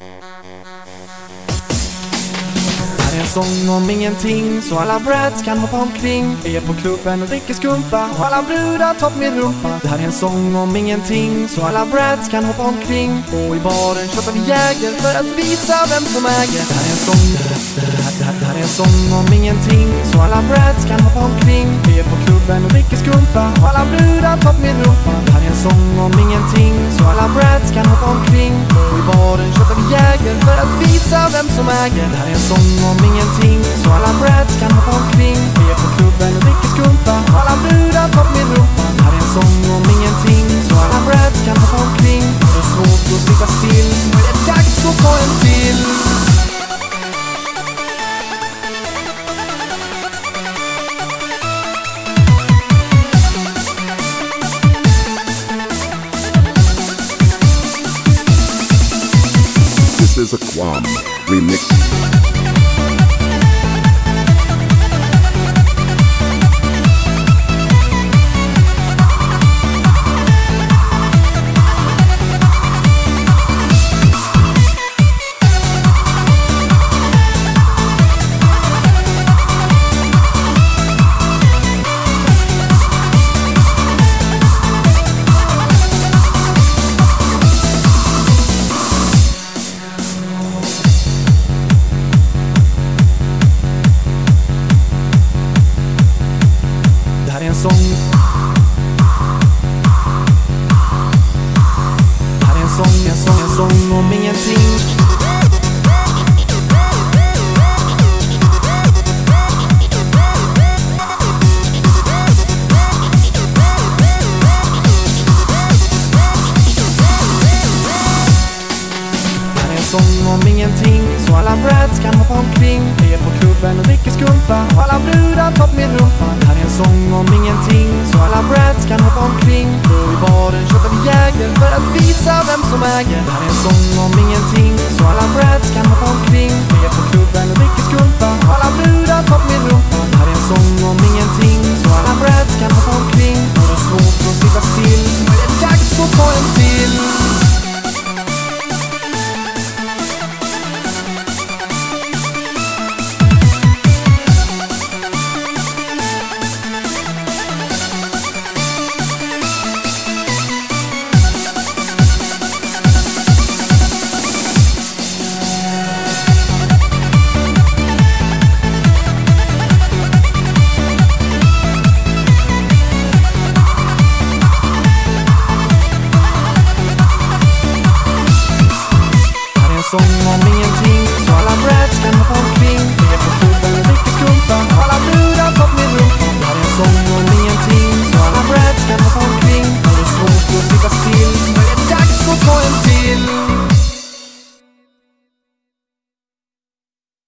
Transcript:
Här är en sång om ingenting, så alla brats kan hoppa omkring. Vi är på klubben och dricker skumpa, och alla brudar topp med rumpa. Det här är en sång om ingenting, så alla brats kan hoppa omkring. Och i baren shottar vi Jäger för att visa vem som äger. Det här är en sång, det här är en sång om ingenting, så alla brats kan hoppa omkring. Vi är på klubben och dricker skumpa, och alla brudar topp med rumpa. Det här är en sång om ingenting, så alla brats kan hoppa omkring. Och i baren shottar vi Jäger för att visa vem som äger. Det här är en sång om ingenting, så alla brats kan hoppa omkring. Vi är på klubben och dricker skumpa, och alla brudar topp med rumpa. Det här är en sång om ingenting, så alla brats kan hoppa omkring. Det är svårt att sitta still, men det är dags att ta en till. This is a Quam remix. Det här är en sång. Det här är en sång, en sång om ingenting. Sång om ingenting, så alla brats kan hoppa omkring. Vi är på klubben och dricker skumpa, och alla brudar topp med rumpa. Det här är en sång om ingenting, så alla brats kan hoppa omkring. Och i baren shottar vi Jäger för att visa vem som äger. Det här är en sång om ingenting, så alla brats kan hoppa omkring. Vi är på klubben och dricker skumpa, och alla brudar topp med rumpa. Det här är en sång om ingenting, så alla brats kan hoppa omkring. Och det är svårt att sitta still, men det är dags att ta en till. Sång om ingenting.